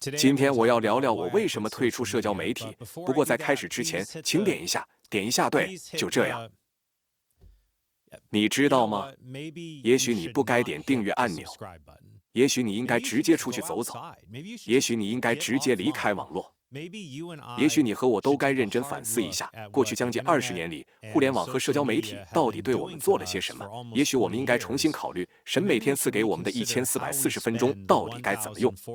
今天我要聊聊我为什么退出社交媒体。不过在开始之前，请点一下，对，就这样。你知道吗？也许你不该点订阅按钮，也许你应该直接出去走走，也许你应该直接离开网络。也许你和我都该认真反思一下，过去将近20年里，互联网和社交媒体到底对我们做了些什么？也许我们应该重新考虑，神每天赐给我们的1440分钟到底该怎么用？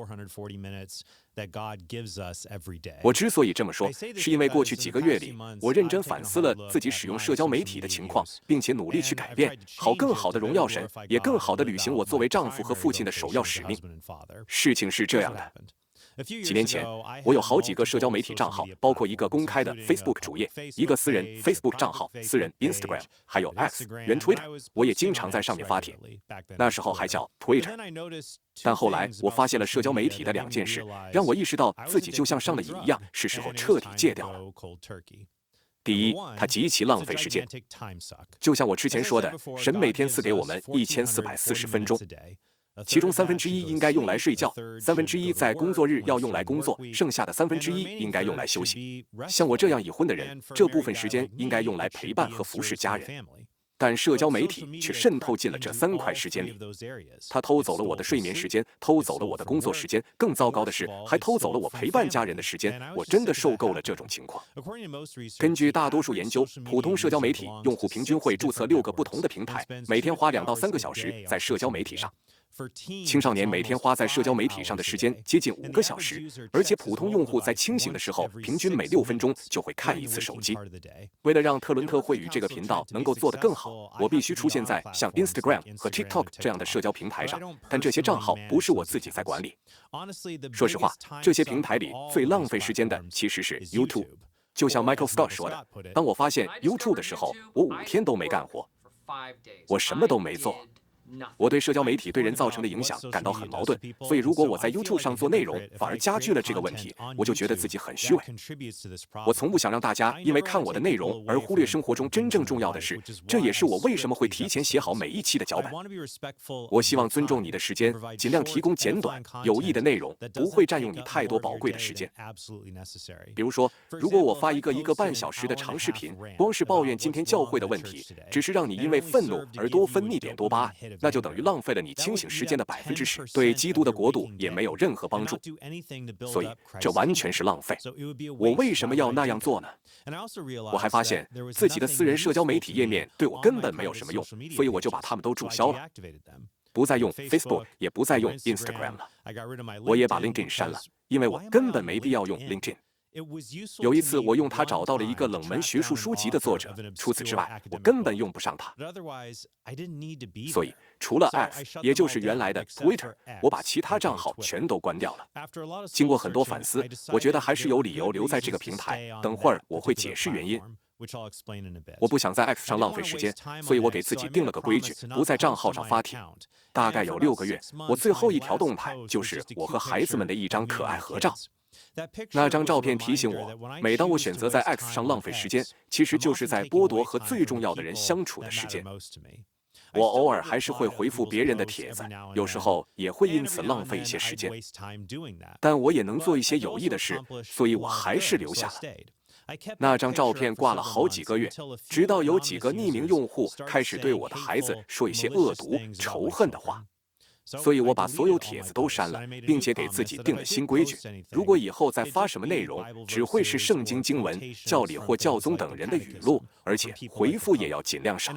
我之所以这么说，是因为过去几个月里，我认真反思了自己使用社交媒体的情况，并且努力去改变，好更好地荣耀神，也更好地履行我作为丈夫和父亲的首要使命。事情是这样的。几年前，我有好几个社交媒体账号，包括一个公开的 Facebook 主页，一个私人 Facebook 账号，私人 Instagram， 还有 X 原 Twitter， 我也经常在上面发帖。那时候还叫 Twitter。但后来我发现了社交媒体的2件事，让我意识到自己就像上了瘾一样，是时候彻底戒掉了。第一，它极其浪费时间。就像我之前说的，神每天赐给我们1440分钟。其中1/3应该用来睡觉，1/3在工作日要用来工作，剩下的1/3应该用来休息。像我这样已婚的人，这部分时间应该用来陪伴和服侍家人。但社交媒体却渗透进了这3块时间里，它偷走了我的睡眠时间，偷走了我的工作时间，更糟糕的是，还偷走了我陪伴家人的时间。我真的受够了这种情况。根据大多数研究，普通社交媒体用户平均会注册6个不同的平台，每天花2到3个小时在社交媒体上。青少年每天花在社交媒体上的时间接近5个小时，而且普通用户在清醒的时候，平均每6分钟就会看一次手机。为了让特伦特会语这个频道能够做得更好，我必须出现在像 Instagram 和 TikTok 这样的社交平台上，但这些账号不是我自己在管理。说实话，这些平台里最浪费时间的其实是 YouTube。就像 Michael Scott 说的，当我发现 YouTube 的时候，我5天都没干活，我什么都没做。我对社交媒体对人造成的影响感到很矛盾，所以如果我在 YouTube 上做内容，反而加剧了这个问题，我就觉得自己很虚伪。我从不想让大家因为看我的内容而忽略生活中真正重要的事，这也是我为什么会提前写好每一期的脚本。我希望尊重你的时间，尽量提供简短、有益的内容，不会占用你太多宝贵的时间。比如说，如果我发一个1个半小时的长视频，光是抱怨今天教会的问题，只是让你因为愤怒而多分泌点多巴胺，那就等于浪费了你清醒时间的10%，对基督的国度也没有任何帮助。所以这完全是浪费。我为什么要那样做呢？我还发现自己的私人社交媒体页面对我根本没有什么用，所以我就把它们都注销了，不再用 Facebook， 也不再用 Instagram 了。我也把 LinkedIn 删了，因为我根本没必要用 LinkedIn。有一次，我用它找到了一个冷门学术书籍的作者，除此之外，我根本用不上它。所以，除了 X， 也就是原来的 Twitter， 我把其他账号全都关掉了。经过很多反思，我觉得还是有理由留在这个平台。等会儿我会解释原因。我不想在 X 上浪费时间，所以我给自己定了个规矩，不在账号上发帖。大概有6个月，我最后一条动态就是我和孩子们的一张可爱合照。那张照片提醒我，每当我选择在 X 上浪费时间，其实就是在剥夺和最重要的人相处的时间。我偶尔还是会回复别人的帖子，有时候也会因此浪费一些时间，但我也能做一些有益的事，所以我还是留下了。那张照片挂了好几个月，直到有几个匿名用户开始对我的孩子说一些恶毒、仇恨的话。所以我把所有帖子都删了，并且给自己定了新规矩：如果以后再发什么内容，只会是圣经经文、教理或教宗等人的语录，而且回复也要尽量少。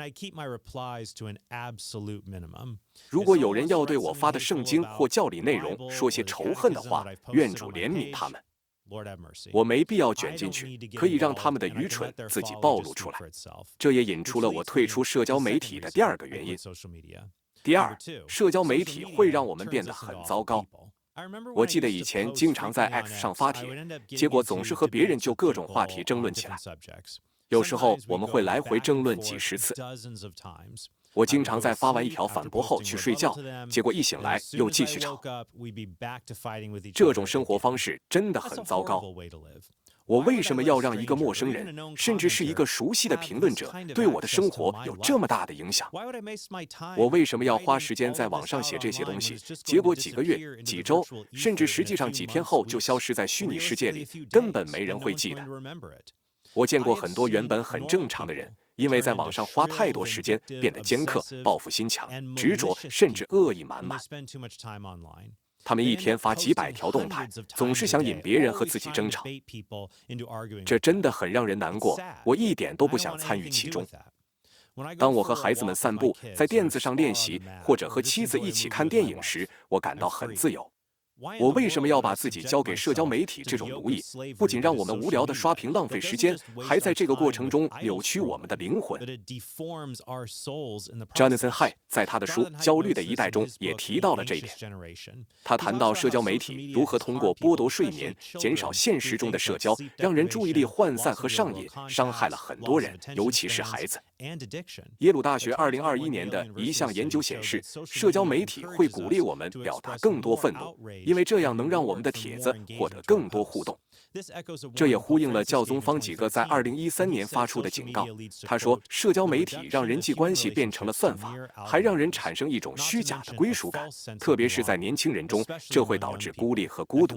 如果有人要对我发的圣经或教理内容说些仇恨的话，愿主怜悯他们。我没必要卷进去，可以让他们的愚蠢自己暴露出来。这也引出了我退出社交媒体的第2个原因。第2，社交媒体会让我们变得很糟糕。我记得以前经常在 X 上发帖，结果总是和别人就各种话题争论起来。有时候我们会来回争论几10次。我经常在发完一条反驳后去睡觉，结果一醒来又继续吵。这种生活方式真的很糟糕。 我为什么要让一个陌生人，甚至是一个熟悉的评论者，对我的生活有这么大的影响？我为什么要花时间在网上写这些东西，结果几个月、几周，甚至实际上几天后就消失在虚拟世界里，根本没人会记得。我见过很多原本很正常的人，因为在网上花太多时间，变得尖刻、报复心强、执着，甚至恶意满满。他们一天发几百条动态，总是想引别人和自己争吵，这真的很让人难过，我一点都不想参与其中。当我和孩子们散步，在垫子上练习，或者和妻子一起看电影时，我感到很自由。我为什么要把自己交给社交媒体这种奴役？不仅让我们无聊的刷屏浪费时间，还在这个过程中扭曲我们的灵魂。Jonathan Haidt 在他的书《焦虑的一代》中也提到了这一点。他谈到社交媒体如何通过剥夺睡眠、减少现实中的社交，让人注意力涣散和上瘾，伤害了很多人，尤其是孩子。耶鲁大学2021年的一项研究显示，社交媒体会鼓励我们表达更多愤怒，因为这样能让我们的帖子获得更多互动。这也呼应了教宗方济各在2013年发出的警告。他说，社交媒体让人际关系变成了算法，还让人产生一种虚假的归属感，特别是在年轻人中，这会导致孤立和孤独。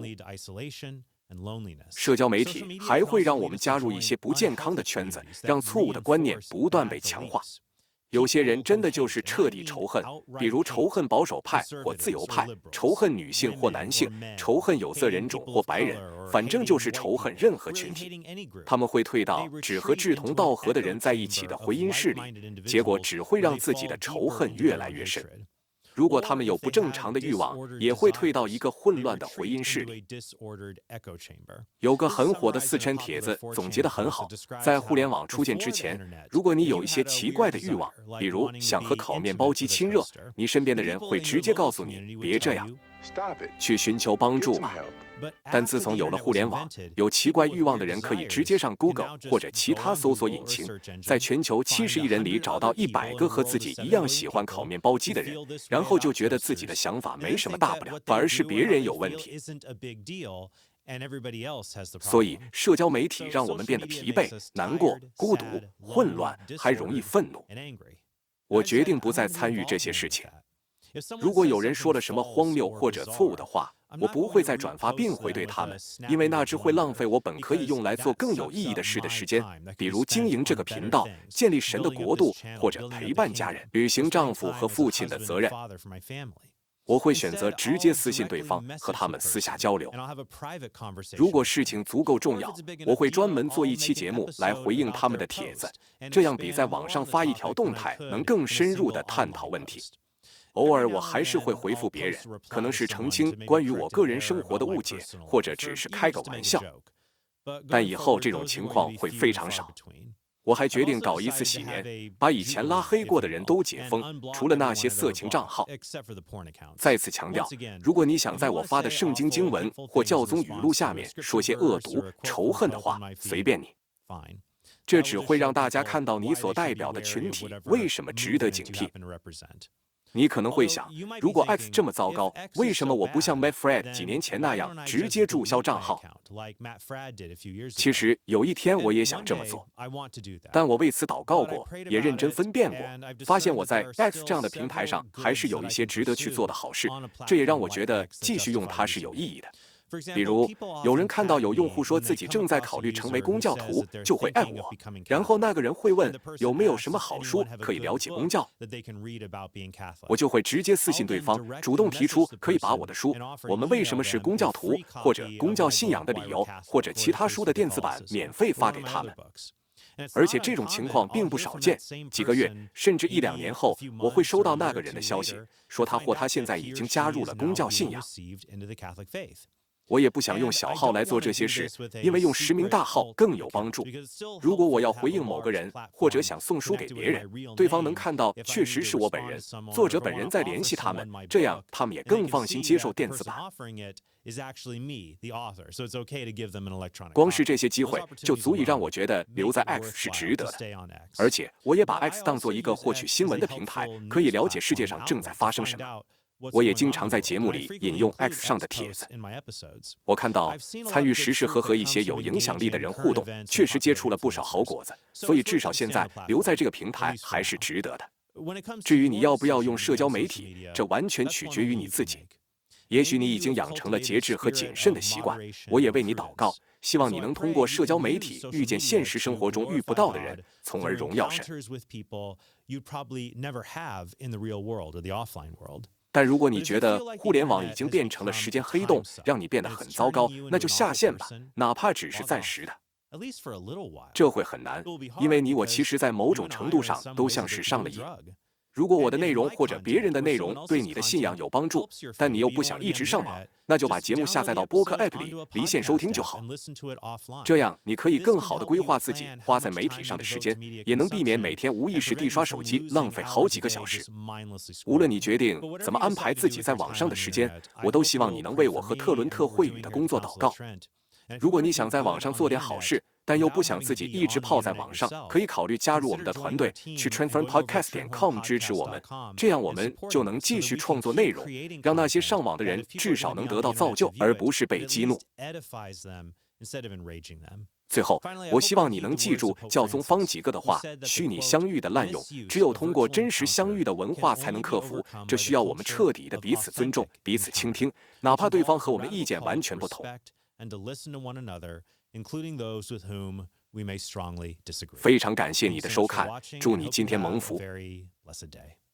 社交媒体还会让我们加入一些不健康的圈子，让错误的观念不断被强化。有些人真的就是彻底仇恨，比如仇恨保守派或自由派，仇恨女性或男性，仇恨有色人种或白人，反正就是仇恨任何群体。他们会退到只和志同道合的人在一起的回音室里，结果只会让自己的仇恨越来越深。如果他们有不正常的欲望，也会退到一个混乱的回音室里。有个很火的4圈帖子总结得很好，在互联网出现之前，如果你有一些奇怪的欲望，比如想和烤面包机亲热，你身边的人会直接告诉你别这样，去寻求帮助吧。但自从有了互联网，有奇怪欲望的人可以直接上 Google 或者其他搜索引擎，在全球70亿人里找到100个和自己一样喜欢烤面包机的人，然后就觉得自己的想法没什么大不了，反而是别人有问题。所以，社交媒体让我们变得疲惫、难过、孤独、混乱，还容易愤怒。我决定不再参与这些事情。如果有人说了什么荒谬或者错误的话，我不会再转发并回对他们，因为那只会浪费我本可以用来做更有意义的事的时间，比如经营这个频道、建立神的国度，或者陪伴家人、履行丈夫和父亲的责任。我会选择直接私信对方，和他们私下交流。如果事情足够重要，我会专门做一期节目来回应他们的帖子，这样比在网上发一条动态能更深入地探讨问题。偶尔我还是会回复别人，可能是澄清关于我个人生活的误解，或者只是开个玩笑。但以后这种情况会非常少。我还决定搞一次洗年，把以前拉黑过的人都解封，除了那些色情账号。再次强调，如果你想在我发的圣经经文或教宗语录下面说些恶毒、仇恨的话，随便你。这只会让大家看到你所代表的群体为什么值得警惕。你可能会想，如果 X 这么糟糕，为什么我不像 Matt Fradd 几年前那样直接注销账号？其实有一天我也想这么做，但我为此祷告过，也认真分辨过，发现我在 X 这样的平台上还是有一些值得去做的好事，这也让我觉得继续用它是有意义的。比如，有人看到有用户说自己正在考虑成为公教徒，就会艾特我，然后那个人会问有没有什么好书可以了解公教，我就会直接私信对方，主动提出可以把我的书《我们为什么是公教徒》或者《公教信仰的理由》或者其他书的电子版免费发给他们。而且这种情况并不少见，几个月甚至1、2年后，我会收到那个人的消息，说他或她现在已经加入了公教信仰。我也不想用小号来做这些事，因为用实名大号更有帮助。如果我要回应某个人，或者想送书给别人，对方能看到确实是我本人，作者本人在联系他们，这样他们也更放心接受电子版。光是这些机会就足以让我觉得留在 X 是值得的，而且我也把 X 当作一个获取新闻的平台，可以了解世界上正在发生什么。 我也经常在节目里引用 X 上的帖子。我看到参与时时和一些有影响力的人互动，确实结出了不少好果子，所以至少现在留在这个平台还是值得的。至于你要不要用社交媒体，这完全取决于你自己。也许你已经养成了节制和谨慎的习惯，我也为你祷告，希望你能通过社交媒体遇见现实生活中遇不到的人，从而荣耀神。但如果你觉得互联网已经变成了时间黑洞，让你变得很糟糕，那就下线吧，哪怕只是暂时的。这会很难，因为你我其实在某种程度上都像是上了瘾。如果我的内容或者别人的内容对你的信仰有帮助，但你又不想一直上网，那就把节目下载到播客 App 里，离线收听就好。这样你可以更好地规划自己花在媒体上的时间，也能避免每天无意识地刷手机，浪费好几个小时。无论你决定怎么安排自己在网上的时间，我都希望你能为我和特伦特会语的工作祷告。如果你想在网上做点好事，但又不想自己一直泡在网上，可以考虑加入我们的团队，去 transformpodcast.com 支持我们，这样我们就能继续创作内容，让那些上网的人至少能得到造就，而不是被激怒。最后，我希望你能记住教宗方几个的话：虚拟相遇的滥用，只有通过真实相遇的文化才能克服。这需要我们彻底的彼此尊重、彼此倾听，哪怕对方和我们意見完全不同。非常感谢你的收看，祝你今天蒙福。